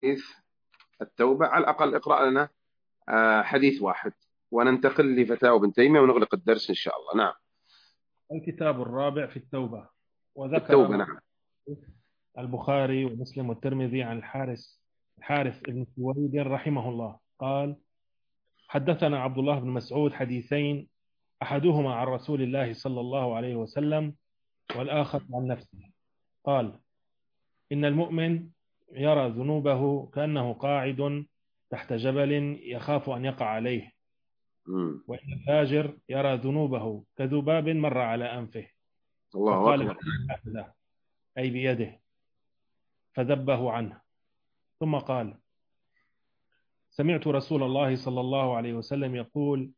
التوبة، على الأقل اقرأ لنا حديث واحد وننتقل لفتاوى ابن تيمية ونغلق الدرس إن شاء الله. نعم. الكتاب الرابع في التوبة. وذكر التوبة. نعم. البخاري ومسلم والترمذي عن الحارث بن سويد رحمه الله قال: حدثنا عبد الله بن مسعود حديثين، أحدهما عن رسول الله صلى الله عليه وسلم والآخر عن نفسه. قال: إن المؤمن يرى ذنوبه كأنه قاعد تحت جبل يخاف أن يقع عليه، وإن الفاجر يرى ذنوبه كذباب مر على أنفه الله فقال أكبر. له، أي بيده، فذبه عنه. ثم قال: سمعت رسول الله صلى الله عليه وسلم يقول: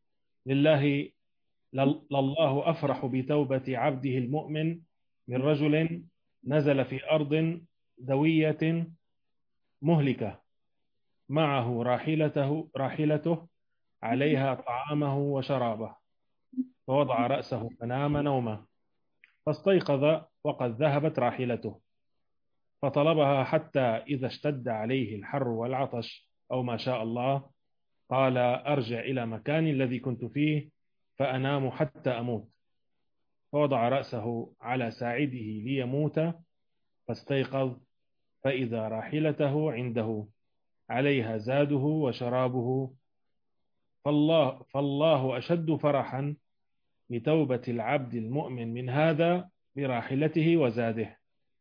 لله أفرح بتوبة عبده المؤمن من رجل نزل في أرض دوية مهلكة معه راحلته عليها طعامه وشرابه، فوضع رأسه فنام نومه، فاستيقظ وقد ذهبت راحلته، فطلبها حتى إذا اشتد عليه الحر والعطش أو ما شاء الله قال: أرجع إلى مكاني الذي كنت فيه فأنام حتى أموت، فوضع رأسه على ساعده ليموت، فاستيقظ فإذا راحلته عنده عليها زاده وشرابه، فالله أشد فرحا بتوبة العبد المؤمن من هذا براحلته وزاده.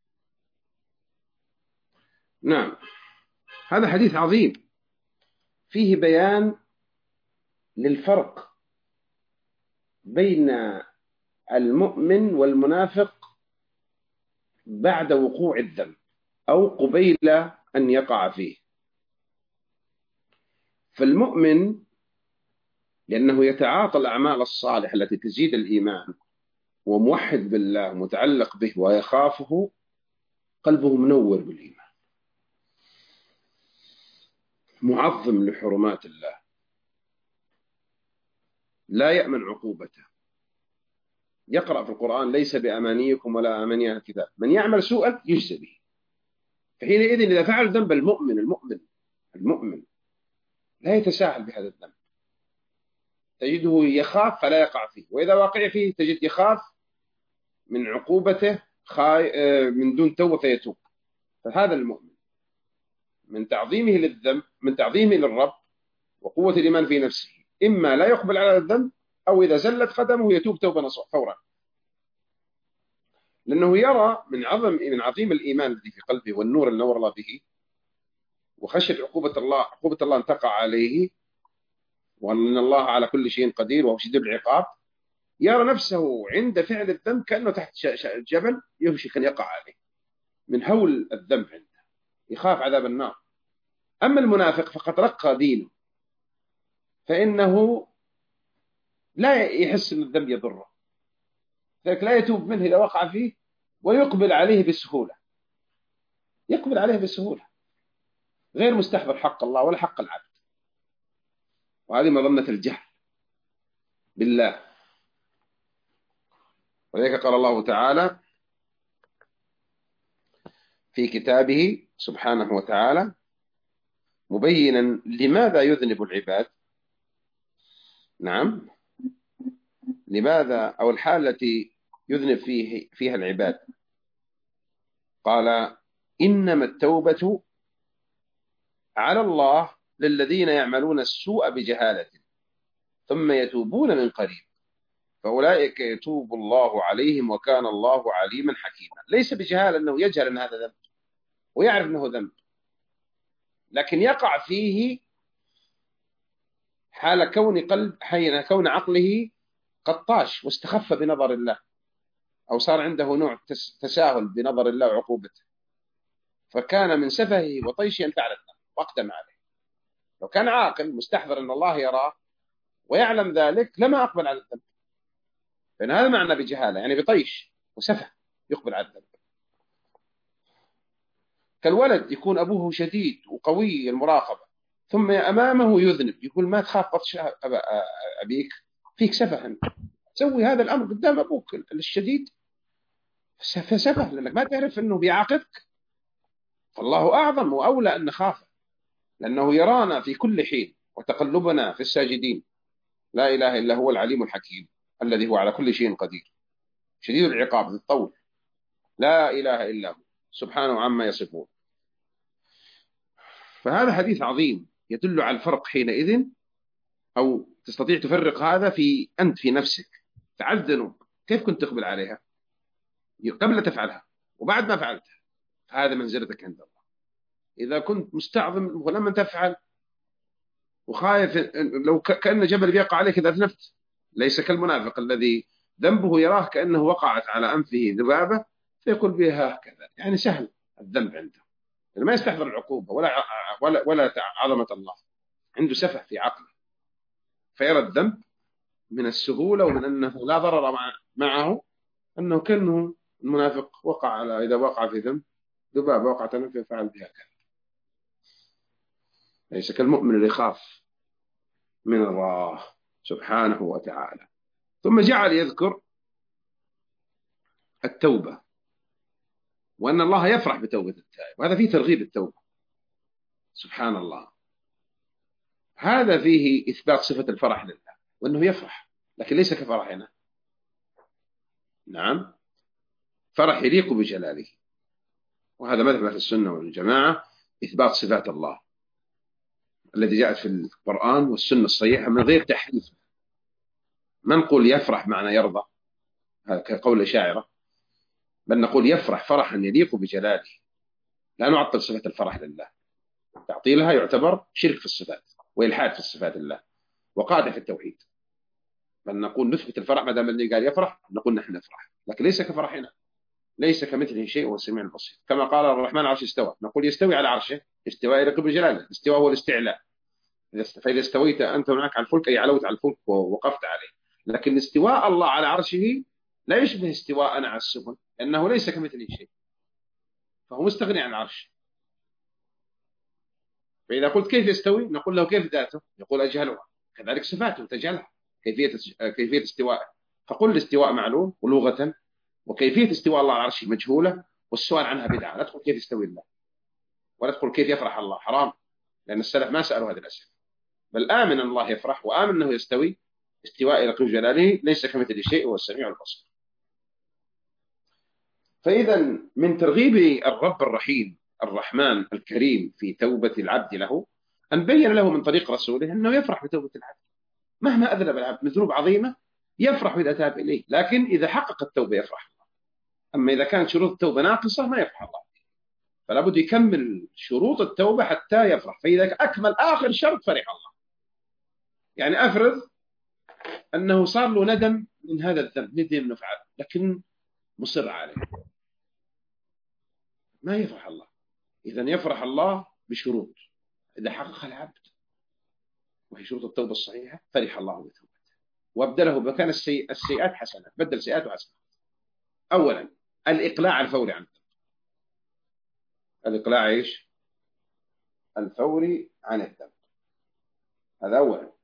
نعم. هذا حديث عظيم فيه بيان للفرق بين المؤمن والمنافق بعد وقوع الذنب أو قبيل أن يقع فيه. فالمؤمن لأنه يتعاطى الأعمال الصالحة التي تزيد الإيمان وموحد بالله متعلق به ويخافه، قلبه منور بالإيمان، معظم لحرمات الله، لا يأمن عقوبته. يقرأ في القرآن: ليس بأمانيكم ولا أماني أهل الكتاب، من يعمل سوءا يجزى به. فحينئذ إذا فعل ذنب المؤمن لا يتساهل بهذا الذنب، تجده يخاف فلا يقع فيه، وإذا وقع فيه تجد يخاف من عقوبته من دون توبة فيتوب. فهذا المؤمن من تعظيمه للذنب، من تعظيمه للرب وقوة الإيمان في نفسه، إما لا يقبل على الذنب أو إذا زلت قدمه يتوب توبة نصوح فورا، لأنه يرى من عظيم الإيمان الذي في قلبه والنور اللي نور الله به وخشية عقوبة الله أن تقع عليه، وأن الله على كل شيء قدير وهو شديد العقاب. يرى نفسه عند فعل الذنب كأنه تحت جبل يوشك أن يقع عليه من هول الذنب عنده، يخاف عذاب النار. أما المنافق فقد رقى دينه، فإنه لا يحس أن الذنب يضره، لذلك لا يتوب منه إذا وقع فيه، ويقبل عليه بسهولة، غير مستحضر حق الله ولا حق العبد. وهذه مظنة الجهل بالله. ولذلك قال الله تعالى في كتابه سبحانه وتعالى مبينا لماذا يذنب العباد. نعم، لماذا أو الحال التي يذنب فيها العباد. قال: إنما التوبة على الله للذين يعملون السوء بجهالة ثم يتوبون من قريب فأولئك يتوب الله عليهم وكان الله عليما حكيما. ليس بجهالة أنه يجهل أن هذا ذنب ويعرف أنه ذنب، لكن يقع فيه حين كون عقله قد طاش واستخف بنظر الله، أو صار عنده نوع تساهل بنظر الله وعقوبته، فكان من سفهه وطيشه أن فعل الذنب وأقدم عليه. لو كان عاقل مستحضر أن الله يراه ويعلم ذلك لما أقبل على الذنب. فإن هذا معنى بجهالة، يعني بطيش وسفه يقبل على الذنب. كالولد يكون أبوه شديد وقوي المراقبة ثم أمامه يذنب، يقول: ما تخاف بطش أبيك، فيك سفه أنت، تسوي هذا الأمر قدام أبوك الشديد، فسفه لأنك ما تعرف أنه بيعاقبك. فالله أعظم وأولى أن نخافه لأنه يرانا في كل حين وتقلبنا في الساجدين. لا إله إلا هو العليم الحكيم الذي هو على كل شيء قدير شديد العقاب ذي الطول. لا إله إلا هو سبحانه عما يصفون. فهذا حديث عظيم يدل على الفرق حينئذ، أو تستطيع تفرق هذا في أنت في نفسك. فعلت ذنوب، كيف كنت تقبل عليها قبل تفعلها وبعد ما فعلتها؟ هذا منزلتك عند الله. إذا كنت مستعظم ولما تفعل وخايف لو كأن جبل بيقع عليك إذا أذنبت، ليس كالمنافق الذي ذنبه يراه كأنه وقعت على أنفه ذبابة فيقول بها هكذا، يعني سهل الذنب عنده، ما يستحضر العقوبة ولا عظمة الله، عنده سفه في عقله، فيرى الذنب من السهولة ومن أنه لا ضرر معه، أنه كأنه المنافق وقع على، إذا وقع في ذنب ذبابة وقعت على أنفه فعل بها كذا. ليس كالمؤمن اللي يخاف من الله سبحانه وتعالى. ثم جعل يذكر التوبة، وأن الله يفرح بتوبة التائب، وهذا فيه ترغيب التوبة. سبحان الله، هذا فيه إثبات صفة الفرح لله وأنه يفرح، لكن ليس كفرحنا. نعم، فرح يليق بجلاله، وهذا مذهب أهل السنة والجماعة، إثبات صفات الله التي جاءت في القرآن والسنة الصحيحة من غير تحريف. ما نقول يفرح معنى يرضى، هذا كقول الأشاعرة، بل نقول يفرح فرحا يليق بجلاله، لا نعطل صفة الفرح لله. تعطيلها يعتبر شرك في الصفات وإلحاد في الصفات الله وقادة في التوحيد. بل نقول نثبت الفرح، ما دام الذي قال يفرح نقول نحن نفرح، لكن ليس كفرحنا، ليس كمثله شيء وهو السميع البصير. كما قال الرحمن على العرش استوى، نقول يستوي على عرشه، استواء يليق بجلاله. الاستواء هو الاستعلاء، فإذا استويت أنت هناك على الفلك أي علوت على الفلك ووقفت عليه. لكن استواء الله على عرشه لا يشبه استواءنا على السفن، لأنه ليس كمثله شيء، فهو مستغني عن العرش. فإذا قلت كيف يستوي نقول له كيف ذاته، يقول أجهلها. كذلك صفاته تجهلها، كيفية استوائه. فقل الاستواء معلوم ولغة، وكيفية استواء الله على العرش مجهولة، والسؤال عنها بدعة. لا تقول كيف يستوي الله، ولا تقول كيف يفرح الله، حرام، لأن السلف ما سألوا هذه الأسئلة. بل آمن أن الله يفرح، وآمن أنه يستوي استواء إلى جلاله ليس كمثل شيء هو السميع البصير. فإذا من ترغيب الرب الرحيم الرحمن الكريم في توبة العبد له أن بين له من طريق رسوله أنه يفرح بتوبة العبد مهما أذنب العبد من ذنوب عظيمة، يفرح إذا تاب إليه، لكن إذا حقق التوبة يفرح الله. أما إذا كانت شروط التوبة ناقصة ما يفرح الله، فلا بد يكمل شروط التوبة حتى يفرح. فإذا أكمل آخر شرط فرح الله. يعني أفرض أنه صار له ندم من هذا الذنب، ندم أنه فعل لكن مصر عليه، ما يفرح الله. إذن يفرح الله بشروط إذا حقق العبد، وهي شروط التوبة الصحيحة، فرح الله بتوبته وابدله مكان السيئات حسنات، بدل سيئات وحسنات. أولا الإقلاع الفوري عن الذنب. الإقلاع إيش؟ الفوري عن الذنب، هذا أولا.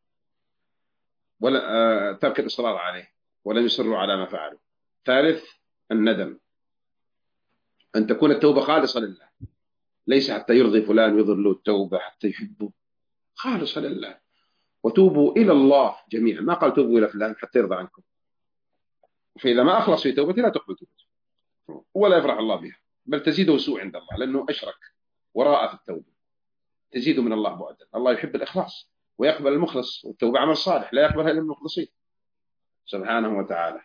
ولا ترك الإصرار عليه ولم يصروا على ما فعلوا. ثالث الندم، أن تكون التوبة خالصة لله، ليس حتى يرضي فلان ويظهر له التوبة حتى يحبه، خالصة لله. وتوبوا إلى الله جميعا، ما قال توبوا إلى فلان حتى يرضى عنكم. فإذا ما أخلص في توبته لا تقبل توبته ولا يفرح الله بها، بل تزيده سوء عند الله، لأنه أشرك وراء في التوبة، تزيد من الله بعدا. الله يحب الإخلاص ويقبل المخلص، والتوبة عمل صالح لا يقبلها إلا المخلصين سبحانه وتعالى.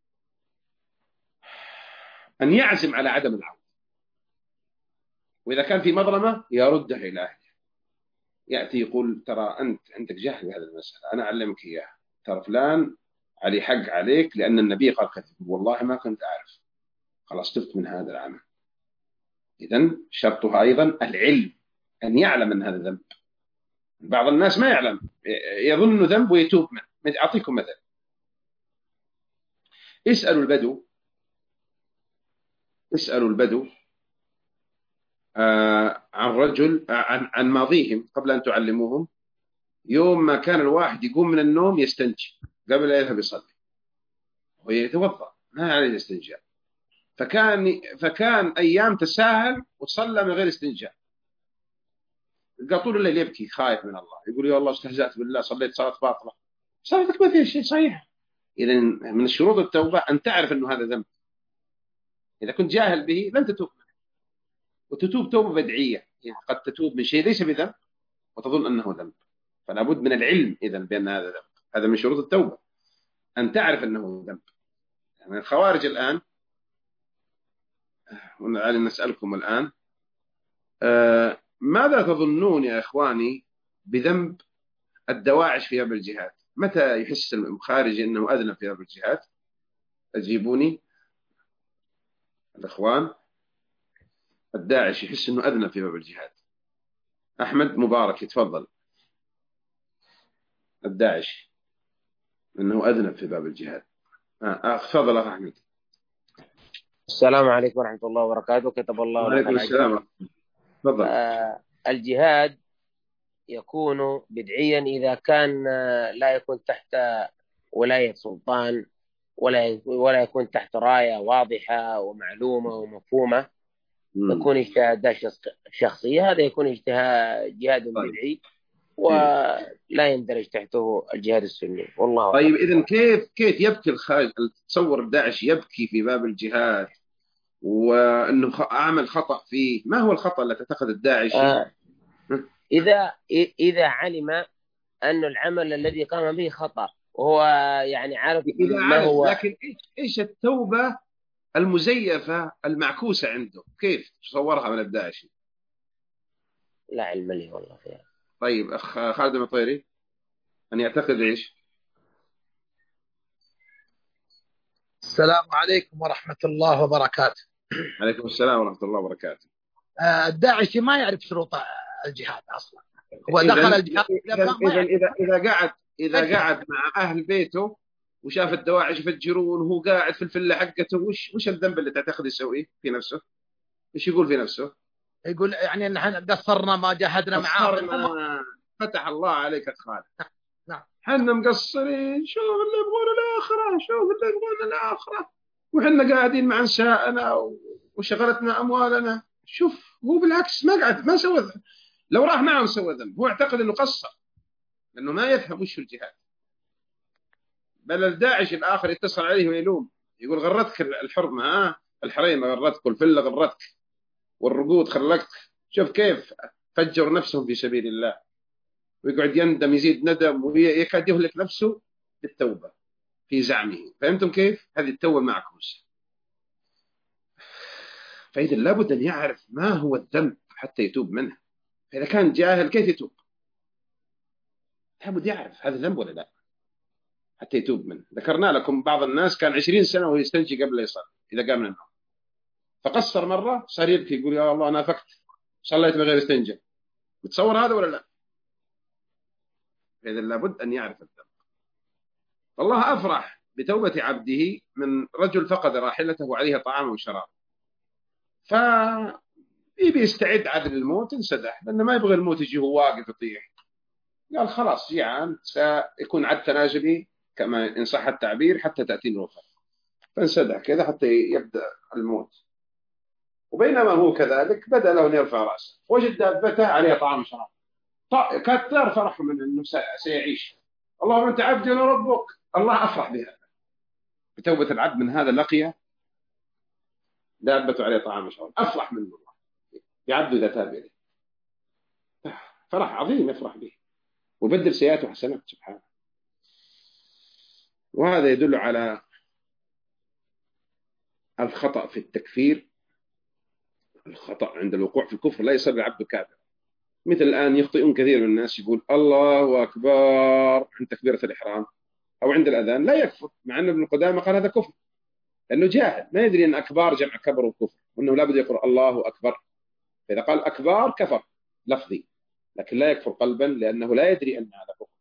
أن يعزم على عدم العودة، وإذا كان في مظلمة يردها إلى أهله. يأتي يقول ترى أنت عندك جهل بهذه المسألة، أنا أعلمك إياها، ترى فلان علي حق عليك لأن النبي قال كذب، والله ما كنت أعرف، خلاص تفت من هذا العمل. إذن شرطها أيضا العلم، أن يعلم أن هذا ذنب. بعض الناس ما يعلم، يظن ذنب ويتوب منه. أعطيكم مثل، اسألوا البدو عن رجل عن ماضيهم قبل أن تعلموهم. يوم ما كان الواحد يقوم من النوم يستنجي قبل أن يذهب يصلي ويتوضأ، ما عليه الاستنجاء. فكان أيام تساهل وتصلى من غير استنجاء. تلقى طول الليل يبكي خايف من الله، يقول يا الله استهزأت بالله، صليت صلاة باطلة، صلاتك ما فيها شيء صحيح. إذا من شروط التوبة أن تعرف أنه هذا ذنب. إذا كنت جاهل به لن تتوب منه، وتتوب توبة بدعية، يعني قد تتوب من شيء ليس بذنب وتظن أنه ذنب، فلا بد من العلم إذن بأن هذا ذنب. هذا من شروط التوبة، أن تعرف أنه ذنب. يعني الخوارج الآن، ولعلنا نسألكم الآن، ماذا تظنون يا إخواني بذنب الدواعش في باب الجهاد؟ متى يحس الخارجي أنه أذنب في باب الجهاد؟ أجيبوني الإخوان. الداعش يحس أنه أذنب في باب الجهاد. أحمد مبارك يتفضل. الداعش أنه أذنب في باب الجهاد. تفضل أخ أحمد. السلام عليكم ورحمة الله وبركاته. كتب الله لك وعليكم السلام. تفضل. الجهاد يكون بدعيا إذا كان لا يكون تحت ولاية سلطان، ولا يكون تحت راية واضحة ومعلومة ومفهومة. يكون اجتهاد شخصية، هذا يكون جهاد بدعي ولا يندرج تحته الجهاد السني. والله طيب إذن كيف يبكي الخارج؟ تصور الداعش يبكي في باب الجهاد وأنه عمل خطأ فيه. ما هو الخطأ الذي اتخذ الداعشي؟ إذا علم أن العمل الذي قام به خطأ، وهو يعني عارف إذا ما عارف، هو. لكن إيش التوبة المزيفة المعكوسة عنده؟ كيف تصورها من الداعشي؟ لا علم لي والله فيها. طيب أخ خالد المطيري، أن يعتقد إيش؟ السلام عليكم ورحمة الله وبركاته. عليكم السلام ورحمة الله وبركاته. الداعشي ما يعرف شروط الجهاد أصلا. هو دخل الجهاد إذا قعد مع أهل بيته وشاف الدواعش يفجرون وهو قاعد في الفلة حقته، وش الذنب اللي تعتقد يسويه في نفسه؟ إيش يقول في نفسه؟ يقول يعني إن احنا قصرنا ما جاهدنا معاه. فتح الله عليك خالد. نعم. حنا مقصرين، شوف اللي يبغون الآخرة، شوف اللي يبغون الآخرة، وحنا قاعدين مع نسائنا وشغلتنا أموالنا. شوف هو بالعكس ما سوى. لو راح معهم سوى ذنب. هو اعتقد أنه قصر لأنه ما يفهم وش الجهاد. بل الداعش الآخر يتصل عليه ويلوم، يقول غرتك الحرمة، الحريمة غرتك، والفلة غرتك، والرقود خلقتك. شوف كيف فجروا نفسهم في سبيل الله، ويقعد يندم، يزيد ندم، ويكاد يهلك نفسه بالتوبة في زعمه. فهمتم كيف؟ هذه التوبة معكوسة. فإذا لابد أن يعرف ما هو الذنب حتى يتوب منه. فإذا كان جاهل كيف يتوب؟ لابد يعرف هذا ذنب ولا لا حتى يتوب منه. ذكرنا لكم بعض الناس كان 20 سنة وهو يستنجي قبل لا يصلي إذا قام من النوم، فقصر مرة صار يبكي يقول يا الله أنا فكت صليت بغير استنجاء. بتصور هذا ولا لا؟ إذا لابد أن يعرف الذنب. والله أفرح بتوبة عبده من رجل فقد راحلته وعليها طعام وشراب، فيبي يستعد عدل الموت، انسدح لأنه ما يبغى الموت يجي هو واقف يطيح. قال خلاص جيعان، سيكون عد تنازلي كما إن صح التعبير حتى تأتي الوفاة. فانسدح كذا حتى يبدأ الموت. وبينما هو كذلك بدأ له أن يرفع رأسه، وجد دابته عليها طعام وشراب، كثر فرح من أنه سيعيش. اللهم أنت عبدي وأنا ربك. الله أفرح بهذا، بتوبة العبد من هذا لقي دابته عليه طعام وشراب، أفرح منه الله يعبد إذا تاب إليه. فرح عظيم يفرح به، وبدل سيئاته حسنات سبحانه. وهذا يدل على الخطأ في التكفير. الخطأ عند الوقوع في الكفر لا يصير العبد كافر. مثل الآن يخطئون كثير من الناس، يقول الله أكبر عند تكبيرة الإحرام أو عند الأذان، لا يكفر، مع أن ابن قدامة قال هذا كفر، لأنه جاهل ما يدري أن أكبار جمع كبر وكفر، وأنه لابد يقول الله أكبر. فإذا قال أكبار كفر لفظي، لكن لا يكفر قلبا، لأنه لا يدري أن هذا كفر،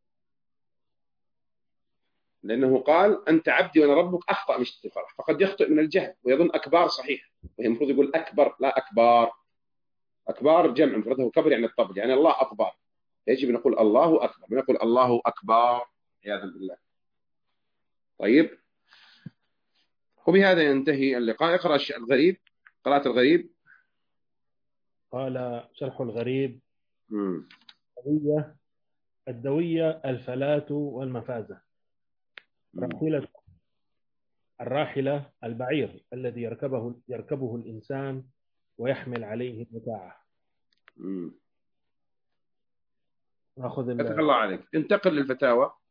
لأنه قال أنت عبدي وأنا ربك، أخطأ مش الفرح. فقد يخطئ من الجهل ويظن أكبار صحيح، وهي المفروض يقول أكبر، لا أكبار. أكبار جمع مفرده كبر يعني الطبل، يعني الله أكبر. يجب أن نقول الله أكبر، نقول الله أكبر عياذا بالله. طيب، وبهذا ينتهي اللقاء. اقرأ الغريب، قراءة الغريب. قال شرح الغريب مم. الدوية الفلاة والمفازة. راحلة الراحلة البعير الذي يركبه الإنسان ويحمل عليه متاعه. مم. ناخذ فتح الله عليك. انتقل للفتاوى.